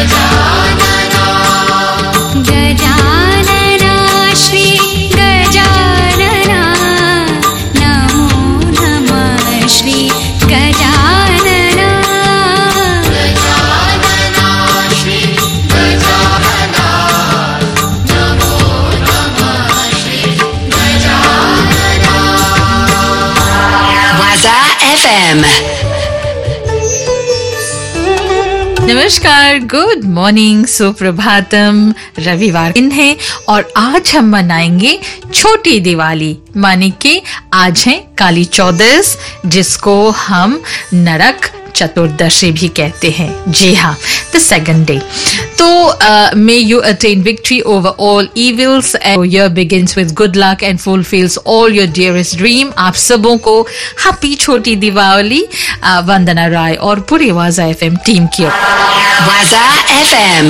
नमस्कार, good morning, Suprabhatam. रविवार दिन है और आज हम मनाएंगे छोटी दिवाली, माने कि आज है काली चौदस, जिसको हम नरक चतुर्दशी भी कहते हैं। जी हाँ, द सेकंड डे। तो may you attain victory over all evils and your year begins with good luck and fulfills all your dearest dream। आप सबों को हैप्पी छोटी दिवाली। वंदना राय और पूरी वाजा एफएम टीम की। वाजा एफएम।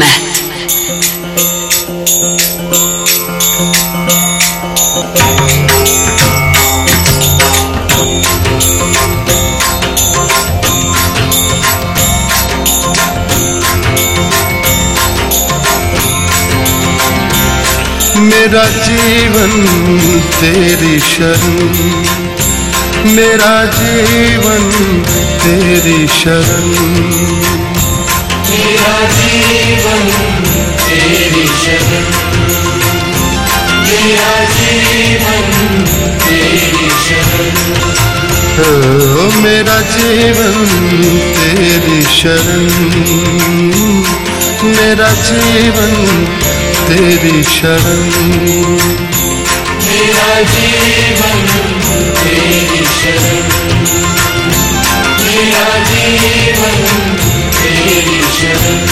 मेरा जीवन तेरी शरण, मेरा जीवन तेरी शरण, मेरा जीवन तेरी शरण, मेरा जीवन तेरी शरण, मेरा जीवन तेरी शरण, मेरा जीवन तेरी शरण, मेरा जीवन तेरी शरण, मेरा जीवन तेरी शरण।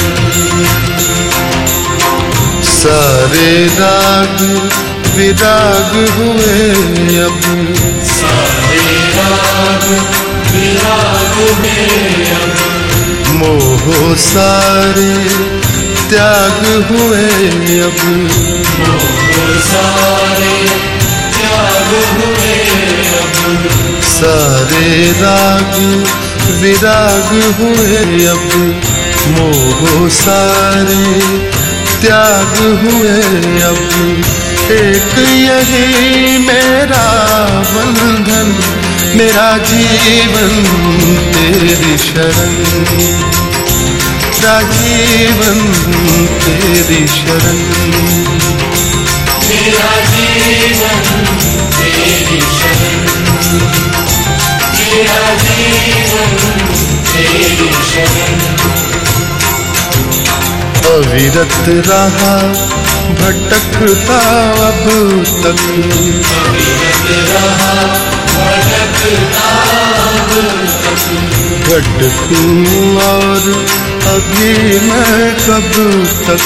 सारे राग विराग हुए अब, सारे राग विराग हुए अब, मोह सारे त्याग हुए अब, मोह सारे त्याग हुए अब, सारे राग विराग हुए अब, मोह सारे त्याग हुए अब, एक यही मेरा बंधन, मेरा जीवन तेरी शरण, मेरा जीवन तेरी शरण, मेरा जीवन तेरी शरण, मेरा जीवन तेरी शरण। अविरत रहा भटकता अब तक, अविरत रहा भटकता अब तक, भटकूं और अभी मैं कब तक,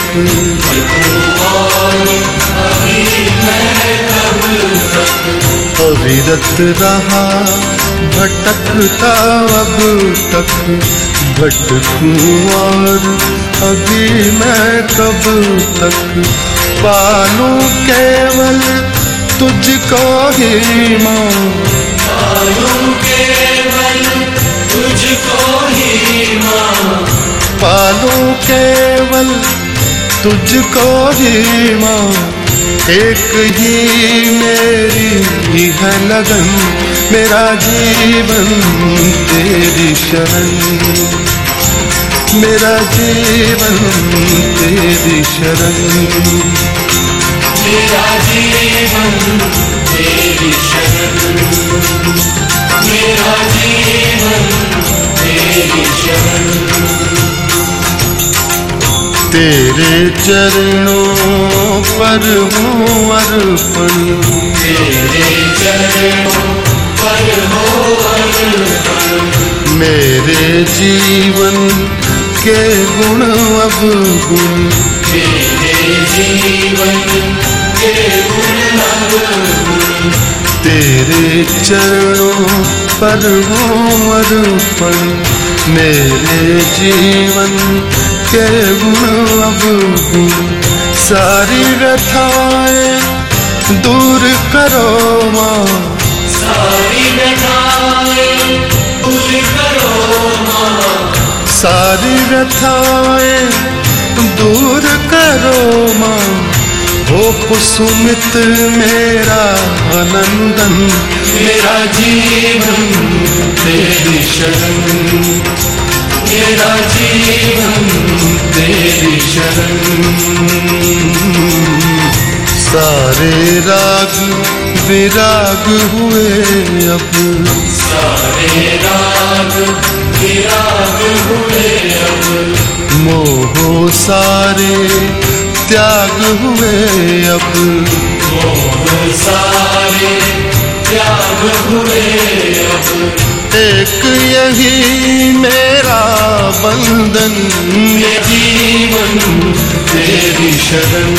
और अभी मैं कब तक, अविरत रहा भटकता अब तक, भटकूं और अभी मैं कब तक, पालूं केवल तुझको ही माँ, पालूं केवल तुझको ही माँ, पालूं केवल तुझको ही माँ, एक ही मेरी है लगन, मेरा जीवन तेरी शरण, मेरा जीवन तेरी शरण, मेरा जीवन तेरी शरण, मेरा जीवन तेरी शरण। तेरे चरणों पर हूँ अर्पण, तेरे चरणों पर हो अर्पण, मेरे जीवन के गुण अब गुण, मेरे जीवन के गुण अब गुण, तेरे चरणों पर हूँ अर्पण, मेरे जीवन के गुण अब गुण, सारी व्यथाएं दूर करो माँ, सारी व्यथाएं दूर करो माँ, सारी व्यथाएं दूर करो माँ, हो कुसुमित मेरा नंदन, मेरा जीवन तेरी शरण, मेरा जीवन तेरी शरण। सारे राग विराग हुए अब, सारे राग विराग हुए अब, मोह सारे त्याग हुए अब, मोह सारे त्याग हुए अब। एक यही मेरा बंधन, ये जीवन तेरी शरण,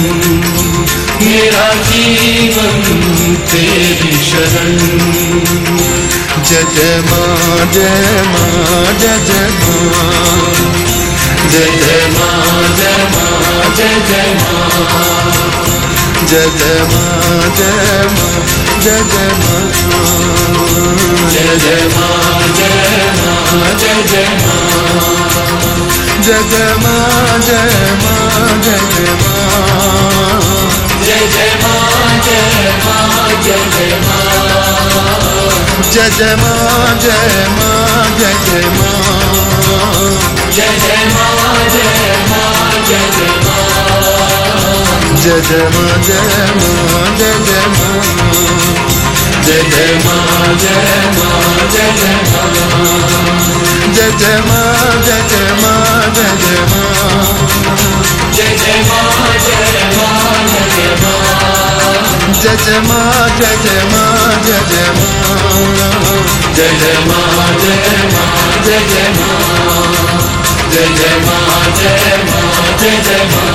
मेरा जीवन तेरी शरण। जय जय माँ, जय माँ, जय जय माँ, जय जय माँ, जय माँ, जय जय माँ, जय जय माँ, जय माँ, जय जय माँ, जय जय माँ, जय माँ, जय जय माँ, जय जय माँ, जय माँ, जय जय माँ, जय जय माँ, जय माँ, जय जय माँ, जय जय माँ, जय माँ, जय जय माँ, जय जय माँ, जय माँ, जय जय माँ, जय जय माँ, जय माँ, जय जय माँ, जय जय माँ, जय माँ, जय जय माँ, जय जय माँ, जय जय माँ, जय जय माँ, जय जय माँ, जय माँ, जय जय माँ, जय जय माँ, जय जय माँ, जय जय माँ, जय जय माँ, जय माँ, जय जय माँ, जय जय माँ, जय माँ, जय जय माँ।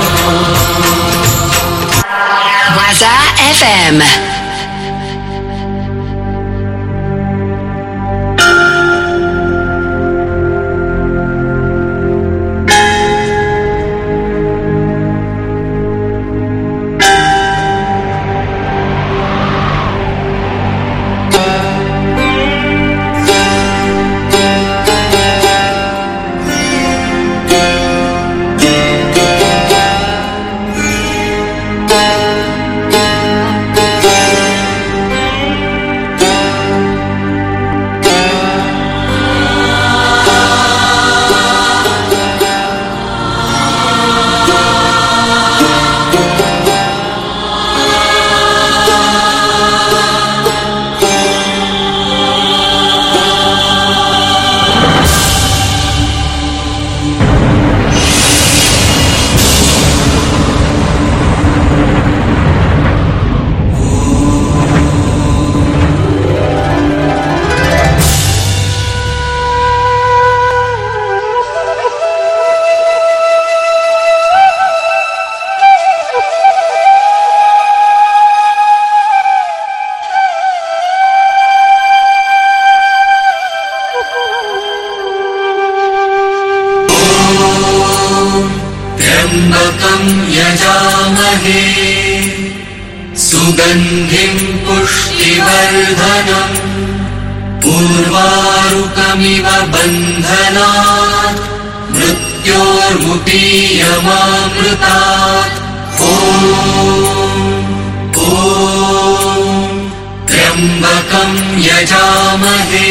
Waza FM. यजामहे सुगन्धिं पुष्टिवर्धनम् उर्वारुकमिव बन्धनात् मृत्योर्मुक्तियमामृतात् ॐ त्र्यम्बकं यजामहे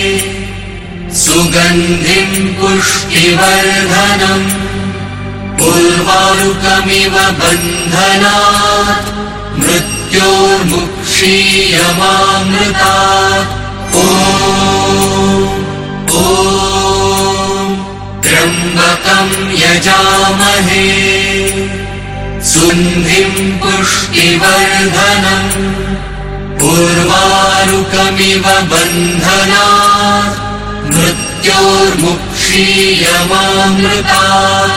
सुगन्धिं पुष्टिवर्धनम् उर्वारुकमिव बन्धनात् मृत्योर्मुक्षीयमामृतात् ॐ त्र्यम्बकं यजामहे सुगन्धिं पुष्टिवर्धनम् उर्वारुकमिव बन्धनात् मृत्योर्मुक्षीयमामृतात्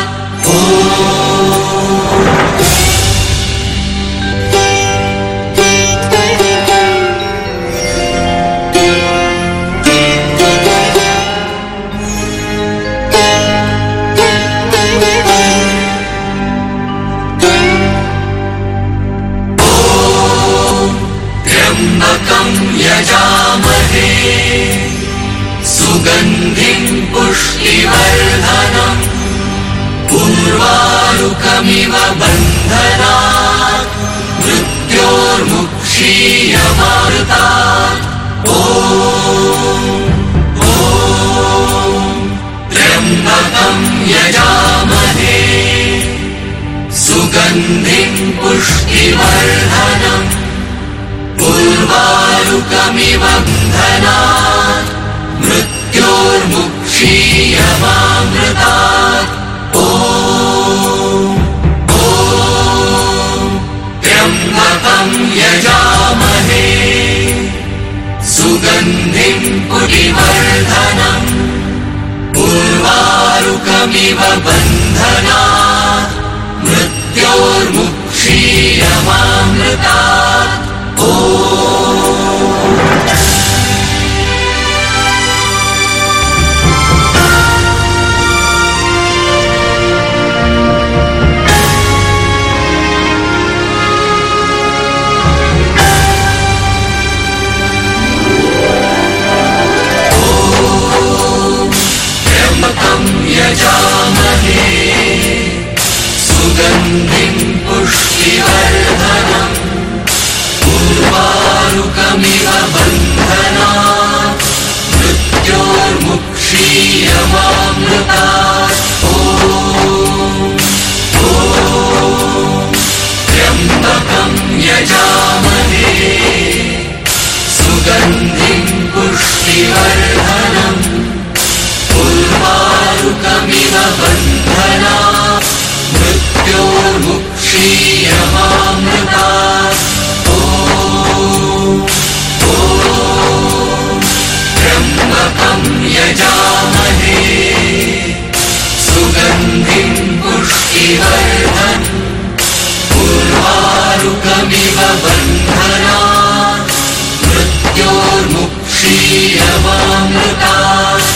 त्र्यम्बकं यजामहे सुगन्धिं पुष्टिवर्धनम् उर्वारुकमिव बन्धनात् मृत्योर्मुक्षीयमामृतात् ॐ त्र्यम्बकं यजामहे सुगन्धिं पुष्टिवर्धनम् उर्वारुकमिव बन्धनात् मृत्योर्मुक्षीयमामृतात् ॐ त्र्यम्बकं यजामहे सुगन्धिं पुष्टिवर्धनम् उर्वारुकमिव बन्धनात् मृत्योर्मुक्षीयमामृतात् यजामहे सुगन्धिं पुष्टिवर्धनम् उर्वारुकमिव बन्धनात् मृत्योर्मुक्षीयमामृतात् त्र्यम्बकं यजामहे सुगन्धिं पुष्टिवर्धनम् उर्वारुकमिव बन्धनात् मृत्योर्मुक्षीयमामृतात् त्र्यम्बकं यजामहे सुगन्धिं पुष्टिवर्धनम् उर्वारुकमिव बन्धनात् मृत्योर्मुक्षीयमामृतात्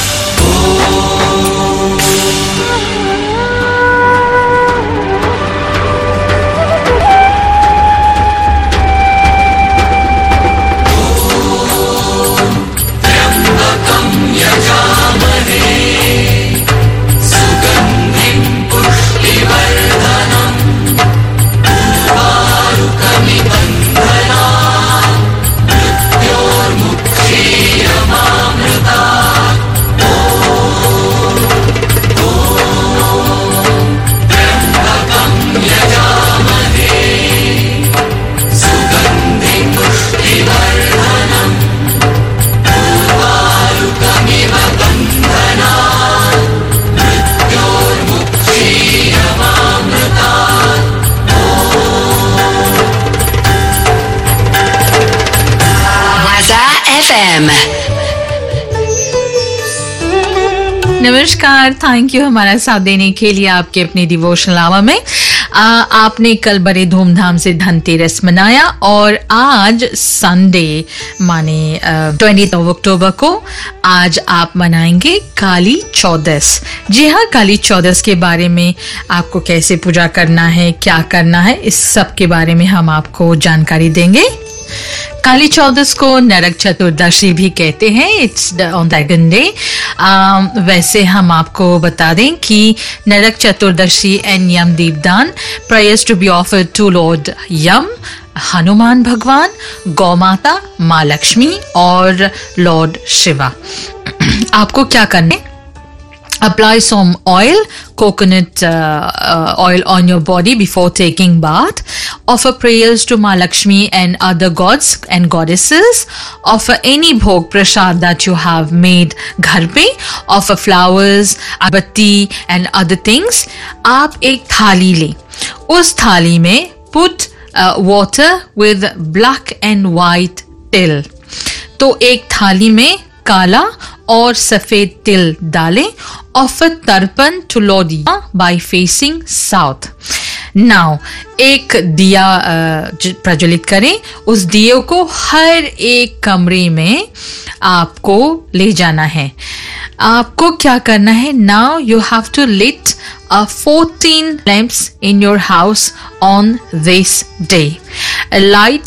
नमस्कार, थैंक यू हमारा साथ देने के लिए आपके अपने डिवोशनल आवर में। आपने कल बड़े धूमधाम से धनतेरस मनाया और आज संडे माने 20 अक्टूबर को आज आप मनाएंगे काली चौदस। जी हाँ, काली चौदस के बारे में आपको कैसे पूजा करना है, क्या करना है, इस सब के बारे में हम आपको जानकारी देंगे। काली चौदस को नरक चतुर्दशी भी कहते हैं। It's on that day. वैसे हम आपको बता दें कि Narak Chaturdashi and Yam Deepdaan prayers to be offered to lord Yam, Hanuman Bhagwan, Gau माता, माँ लक्ष्मी और लॉर्ड शिवा। आपको क्या करना है? Apply some oil, coconut oil on your body before taking bath. Offer prayers to Ma Lakshmi and other gods and goddesses. Offer any bhog prasad that you have made घर पे. Offer flowers, abatti and other things. आप एक थाली लें. उस थाली में put water with black and white till. तो एक थाली में काला और सफेद तिल डालें। Offer tarpan to lord by facing south. Now एक दिया प्रज्वलित करें। उस दिए को हर एक कमरे में आपको ले जाना है। आपको क्या करना है? Now you have to lit 14 lamps in your house on this day. Light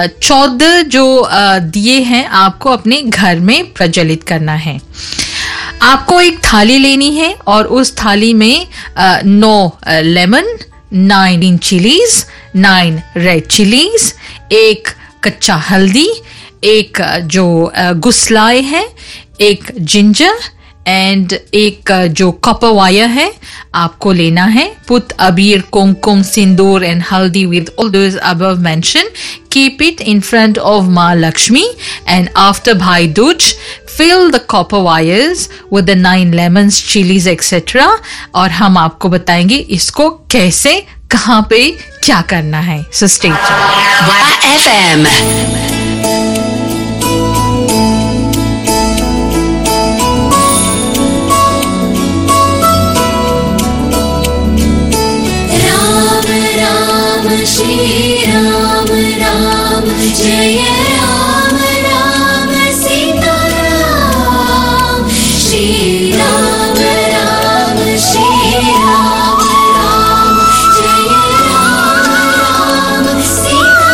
14 जो दिए हैं आपको अपने घर में प्रज्वलित करना है। आपको एक थाली लेनी है और उस थाली में 9 लेमन, 9 चिलीज, 9 रेड चिलीज, एक कच्चा हल्दी, एक जो गुस्लाय है, एक जिंजर एंड एक जो कॉपर वायर है आपको लेना है. Put abir, kumkum, sindoor and haldi with all those above mentioned. Keep it in front of Ma Lakshmi and after Bhai Dooj, fill the copper wires with the 9 lemons, chilies etc. और हम आपको बताएंगे इसको कैसे, कहाँ पे, क्या करना है. So stay tuned. Waza FM. Shri Ram Ram Jaya Ram Ram Sita Ram Shri Ram Ram Shri Ram Ram Jaya Ram Ram Sita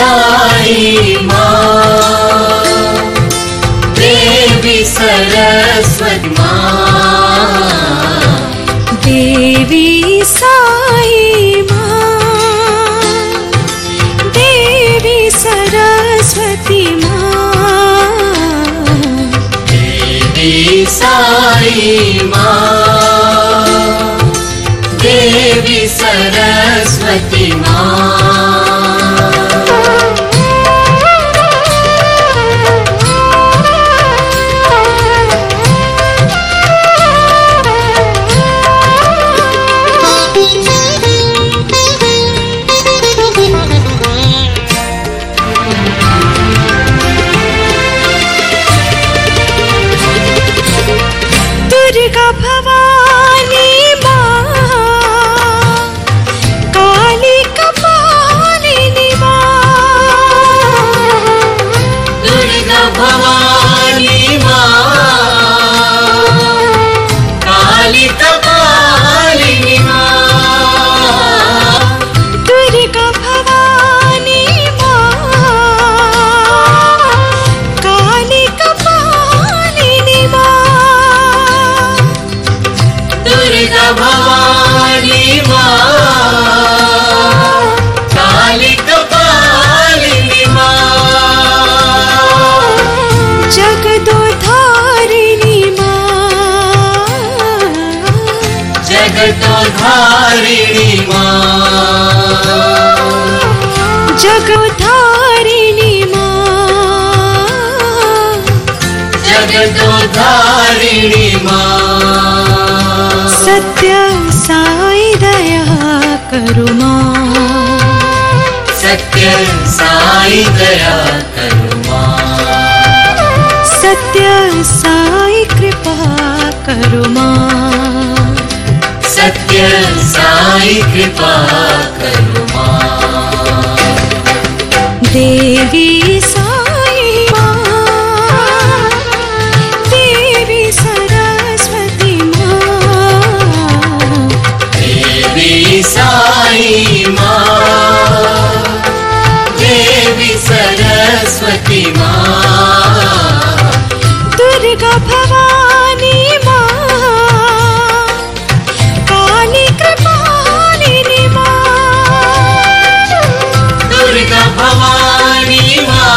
Sai माँ, देवी सरस्वती माँ, देवी साई माँ, देवी सरस्वती माँ, देवी साई माँ, देवी सरस्वती माँ। दुर्गा भवानी माँ, काली कपालिनी माँ, दुर्गा भवानी माँ, काली कपालिनी माँ, दुर्गा भवानी माँ, काली कपालिनी माँ, दुर्गा भवानी माँ, काली कपालिनी माँ, जगदोधारिणी माँ, जगदोधारिणी माँ, जगदोधारिणी माँ, जगदोधारिणी माँ, सत्य साई दया करो माँ, सत्य साई दया करो माँ, सत्य साई कृपा करो माँ, सत्य साई कृपा करो माँ, देवी साई माँ, देवी सरस्वती माँ, देवी साई माँ, देवी सरस्वती माँ, दुर्गा भवानी माँ, काली कृपालिनी माँ, दुर्गा भवानी माँ,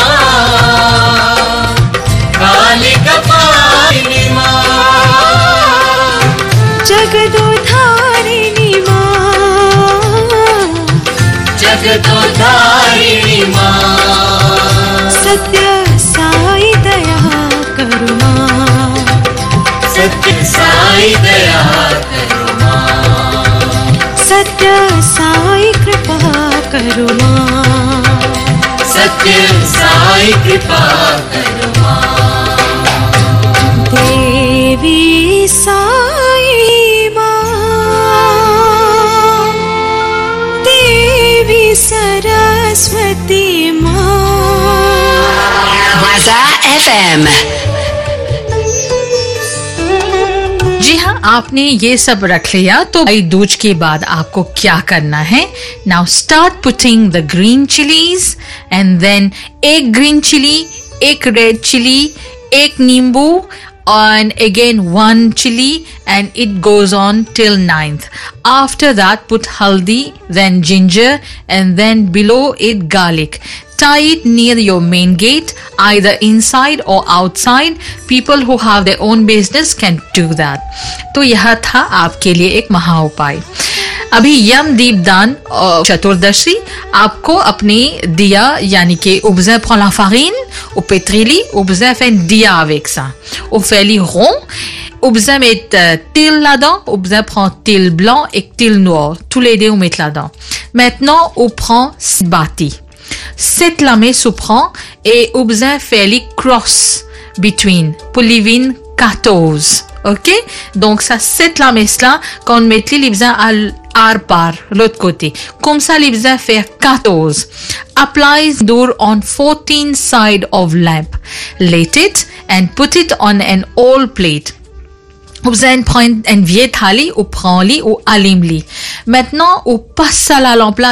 काली कपालिनी माँ, जगदोधारिणी माँ, जगदोधारिणी माँ, सत्य साई दया करो माँ, सत्य साई दया करो माँ, सत्य साई कृपा करो माँ, सत्य साई कृपा करो माँ, देवी साई माँ, देवी सरस्वती माँ। Waza FM. जी हाँ, आपने ये सब रख लिया तो भाई दूज के बाद आपको क्या करना है? Now start putting the green chillies and then एक ग्रीन चिली, एक रेड चिली, एक नींबू and again one chili and it goes on till 9th. After that put haldi, then ginger and then below it garlic. Tie it near your main gate, either inside or outside. People who have their own business can do that. तो यह था आपके लिए एक महा उपाय. अभी यम दीपदान चतुर्दशी आपको अपनी दिया यानी कि observe prend la farine au pétrili, observe fait dia avec ça. On fait les ronds, observe met til là-dedans, observe prend til blanc et til noir. Tous les deux on met là-dedans. Maintenant on prend bâti. Cette lame se prend et observe fait les cross between pour living 14. Ok? Donc ça, cette lame-là, quand on met les à par l'autre côté. Comme ça, les faire 14. Applies door on 14 side of lamp. Light it and put it on an old plate. Vous allez prendre une vieille thali ou prends-li ou allume-li. Maintenant, on passe à la lampe là dans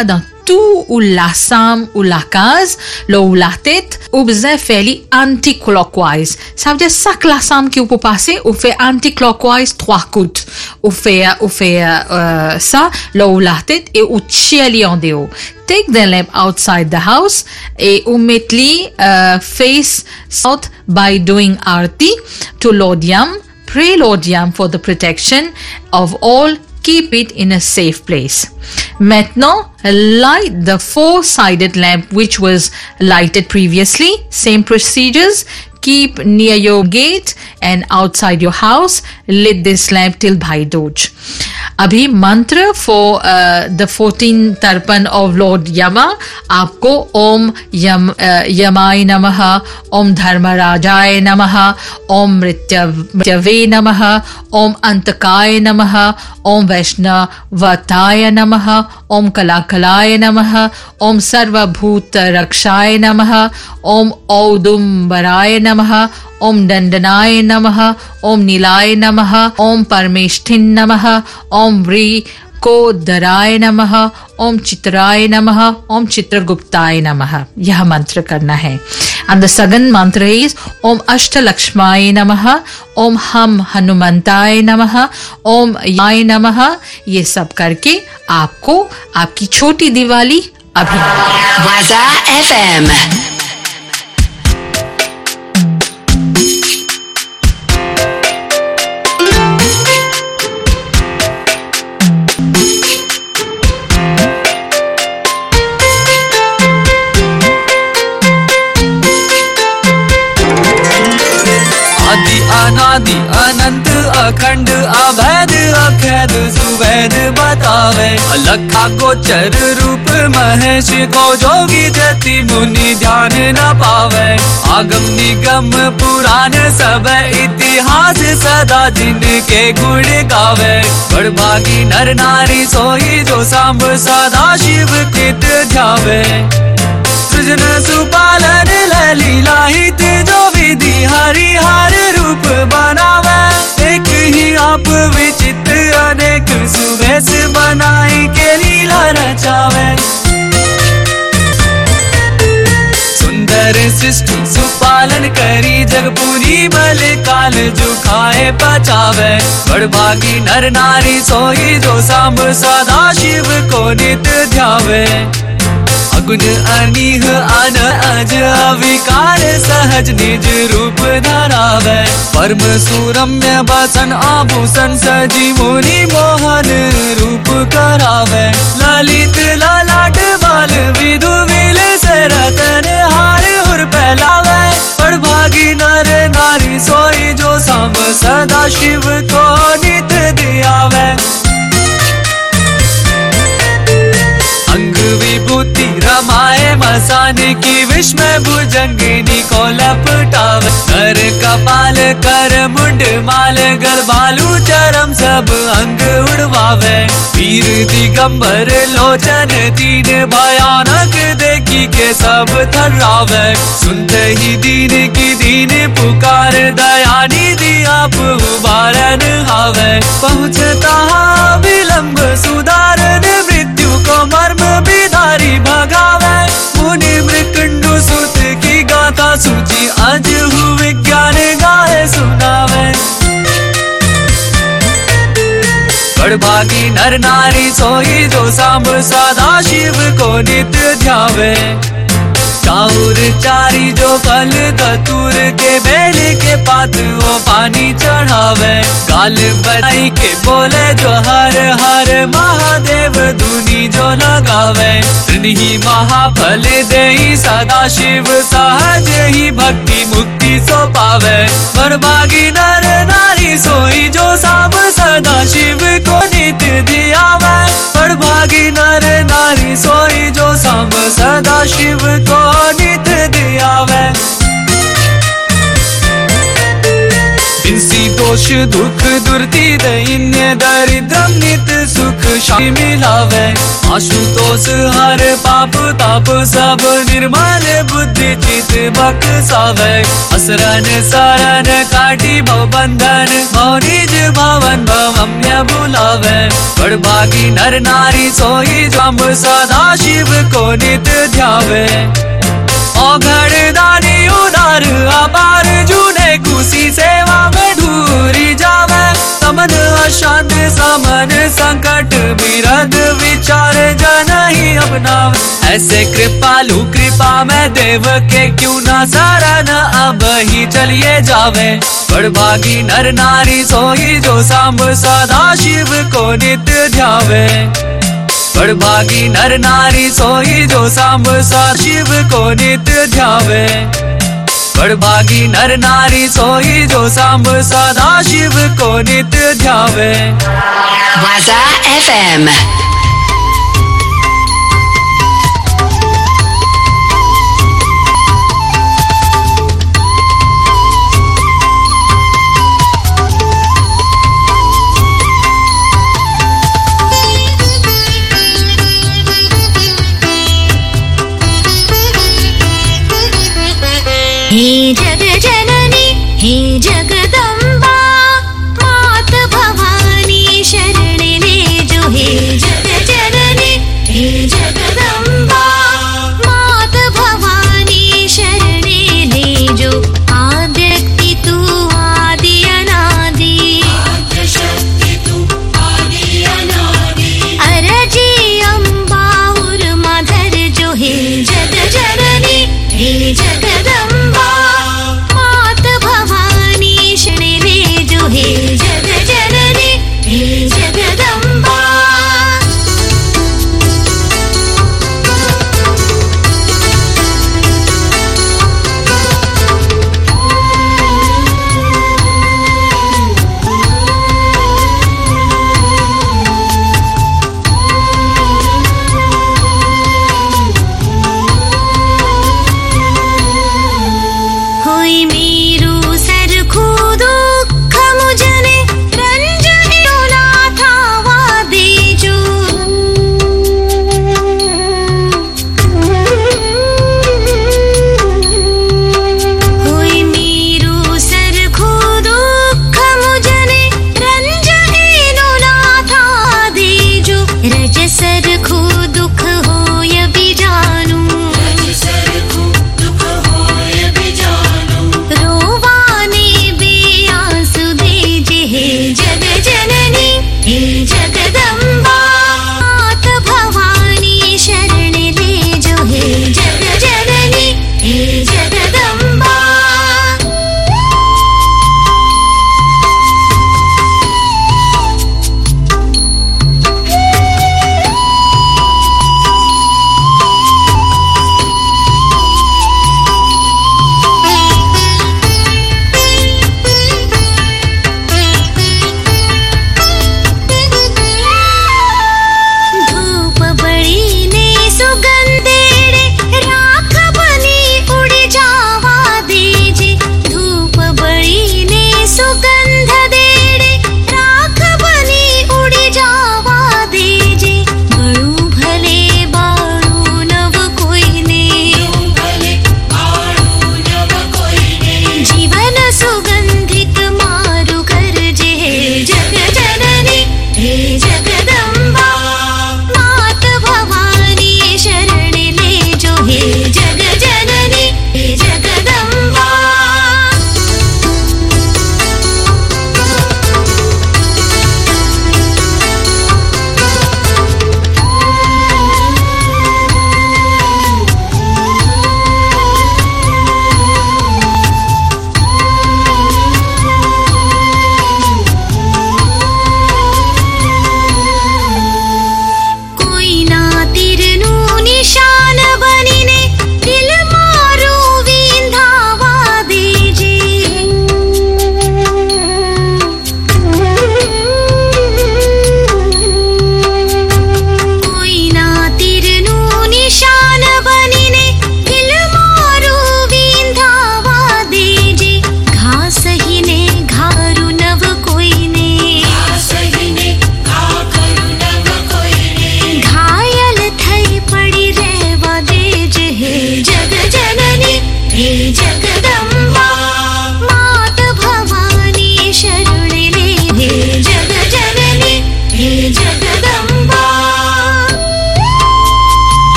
tu ulasam ulakas lo ulatet ubze feli anti-clockwise. Ça veut dire ça que lasam qui peut passer, ou fait anti-clockwise 3 coups. Ou fait ça, lo ulatet et ou chieli en deo. Take the lamp outside the house et immediately face south by doing arti to Lord Yam. Pray Lord Yam for the protection of all. Keep it in a safe place. Maintenant, light the 4-sided lamp which was lighted previously. Same procedures. Keep near your gate and outside your house. Lit this lamp till Bhai Dooj. अभी मंत्र for the 14 tarpan of Lord Yama आपको ओम यमाय नमः, ओम धर्मराजाय नमः, ओम मृत्यवे नमः, ओम अंतकाय नमः, ओम वैष्णवताय नमः, ओम कलाकलाय नमः, ओम सर्वभूत रक्षाय नमः, ओम औदुंबराय नमः, ओम दंडनाय नमः, ओम नीलाय नमः, ओम परमेष्ठिन नमः, ओम वृकोदराय नमः, ओम चित्राय नमः, ओम चित्रगुप्ताय नमः. यह मंत्र करना है. And the second mantra is ओम अष्टलक्ष्माय नमः, ओम हम हनुमंताय नमः, ओम याय नमः. ये सब करके आपको आपकी छोटी दिवाली अभी Waza FM. अनादि अनंत अखंड अभेद अखेद सुवेद बतावे. अलखा गोचर रूप महेश को जोगी जति मुनि ध्यान न पावे. आगम निगम पुराण सब इतिहास सदा जिनके गुण गावे. बड़भागी नर नारी सोई जो सांभ सदा शिव कृत ध्यावे. सृजन सुपालन लीला हित जो विधि हरिहर रूप बनावे. एक ही आप विचित्र अनेक सुवेश बनाई के लीला रचावे. सुंदर सृष्टि सुपालन करी जग पूरी बल काल जो खाए पचावे. बड़भागी नर नारी सोई जो सांभ सदा शिव को नित ध्यावे. अगुण अनीह अन अज अविकार सहज निज रूप धरावे. परम सुरम्य बसन आभूषण सजी मुनि मोहन रूप करावे. ललित ललाट बाल विधु मिल से रतन हार हुर फैलावे. बड़भागी नर नारी सोई जो सांभ सदा शिव को नित ध्यावे. अंग विभूति रमाए मसान की विस्मय भुजंगिनी को लपटावे. नर कपाल कर मुंड माल गल बालू चरम सब अंग उड़वावे. वीर दिगंबर लोचन तीन भयानक देखी के सब थर्रावे. सुनते ही दीन की दीन पुकार दयानी दी आप उबारन हावे. पहुँचता विलंब सुधारन मृत्यु को मर्म बिधारी भगावे. मुनि मृकंडु सुत की गाथा सूची अज हु विज्ञान गाए सुनावे. बड़भागी नर नारी सोई जो सांभ सदा शिव को नित ध्यावे. चाउर चारी जो फल धतूर के बेल के पात वो पानी चढ़ावे. गाल बनाई के बोले जो हर हर महादेव धुनी जो लगावे. ही महाफल देई सदा शिव सहज ही भक्ति मुक्ति सो पावे. बड़भागी नर नारी सोई जो सांभ सदा शिव को नित ध्यावे. बड़भागी नर नारी सोई जो सांभ सदा शिव को नित ध्यावे. बिनसी दो दोष दुख दुर्ति दैन्य दरिद्रम नित सुख शांति मिलावे आशुतोष हर पाप ताप सब निर्मल बुद्धि चित बख्शावे असरन सरन काटी भव बंधन भव निज भवन भवम्य बुलावे बड़भागी नर नारी सोई जम सदा शिव को नित ध्यावे औघड़ दानी उदार अपार जूने खुशी सेवा में धूरी जावे समन अशांत समन संकट विरध विचार जन ही अपनावे ऐसे कृपालु कृपा में देव के क्यों ना शरण अब ही चलिए जावे बड़भागी नर नारी सोई जो सांब सदा शिव को नित्य ध्यावे बड़भागी नर नारी सोई जो सांब सदा शिव को नित्य ध्यावे बड़भागी नर नारी सोई जो सांब सदा शिव को नित्य ध्यावे Waza FM. हे जग जननी हे जगदम्बा मात भवानी शरण ले जो हे जग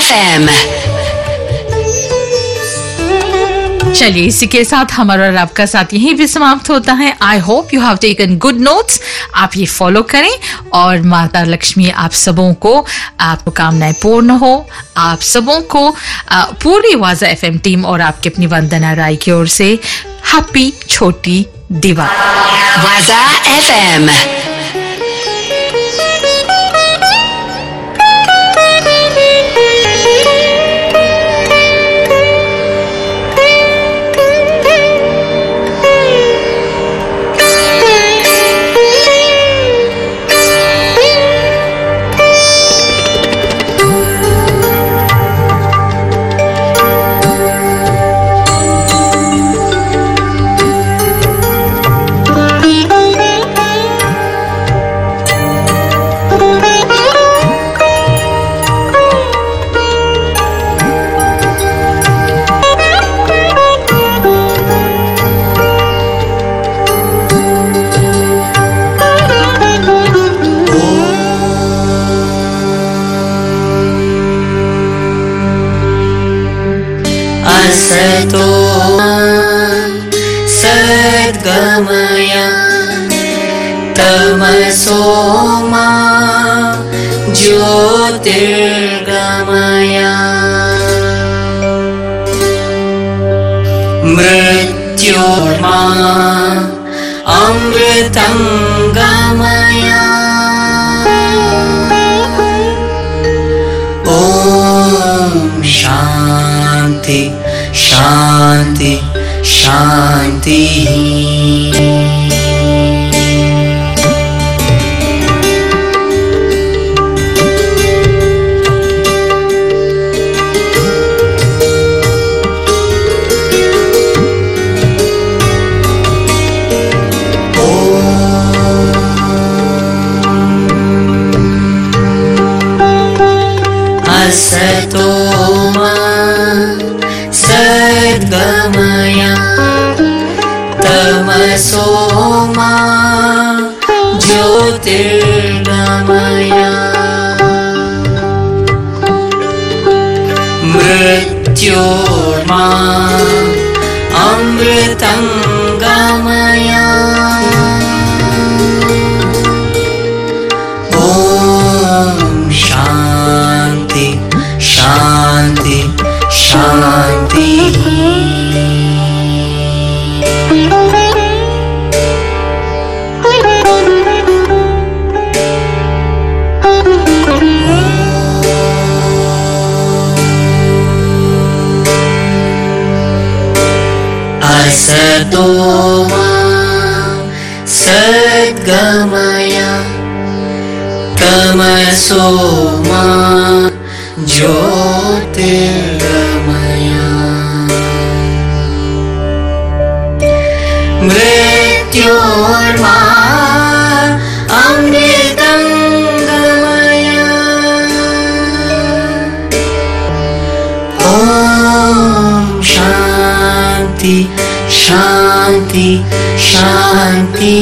FM. चलिए इसी के साथ हमारा और आपका साथ यहीं भी समाप्त होता है. I hope you have taken good notes. आप ये फॉलो करें और माता लक्ष्मी आप सबों को आपको कामनाएं पूर्ण हो. आप सबों को पूरी वाजा एफएम टीम और आपकी अपनी वंदना राय की ओर से हैप्पी छोटी दिवाली. Waza FM. असतो सद्गमय तमसो मा ज्योतिर्गमय मृत्योर्मा अमृतं गमय. ॐ शान्ति शान्ति शान्ति. असतो मा सद्गमय तमसो मा ज्योतिर्गमय मृत्योर्मा अमृतं गमय. ॐ शान्ति शान्ति शान्ति. असतो मा सद्गमय तमसो मा ज्योतिर्गमय मृत्योर्मा अमृतं गमय. ॐ शान्ति शान्ति शान्ति.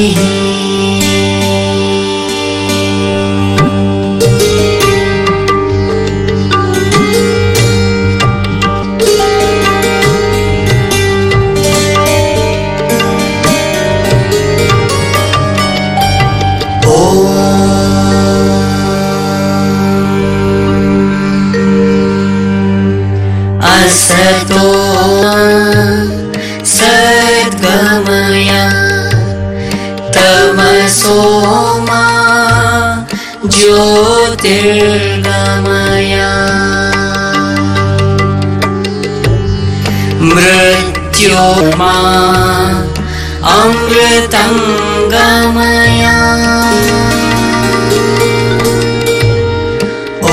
असतो सद्गमय तमसो मा ज्योतिर्गमय मृत्योर्मा अमृतं गमय. ॐ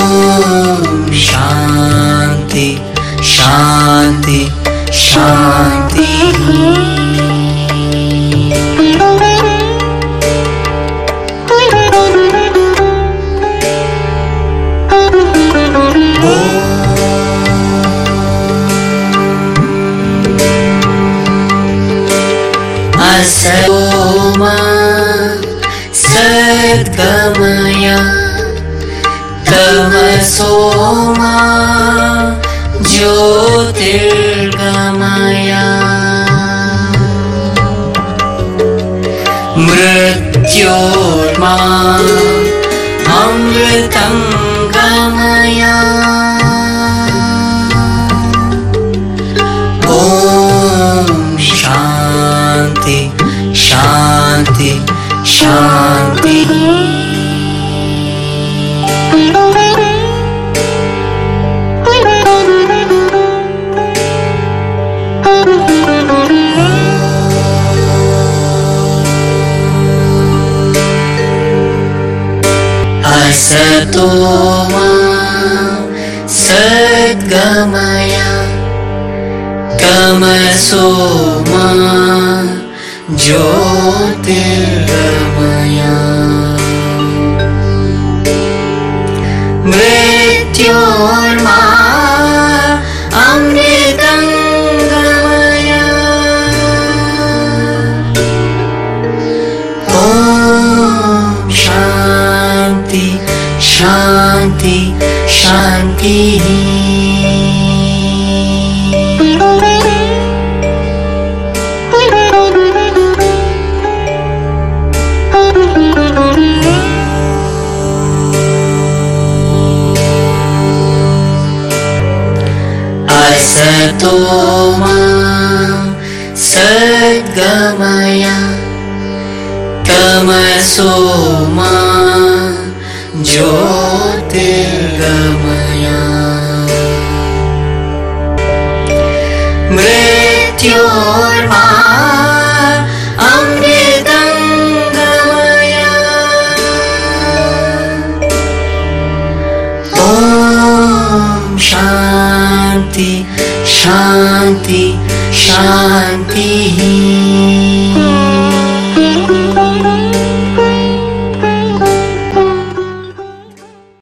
शान्ति शान्ति शान्ति. असतो मा सद्गमय तमसो सोमा ज्योतिर्गमय मृत्योर्मा अमृतं गमय ॐ शान्ति शान्ति शान्ति असतो मा सद्गमय तमसो मा ज्योतिर्गमय मृत्योर्मा अमृतं गमय ॐ शान्ति शान्ति शान्तिः असतो मा सद्गमय तमसो मा ज्योतिर्गमय मृत्योर्मा अमृतं गमय ॐ शान्ति शान्ति शान्तिः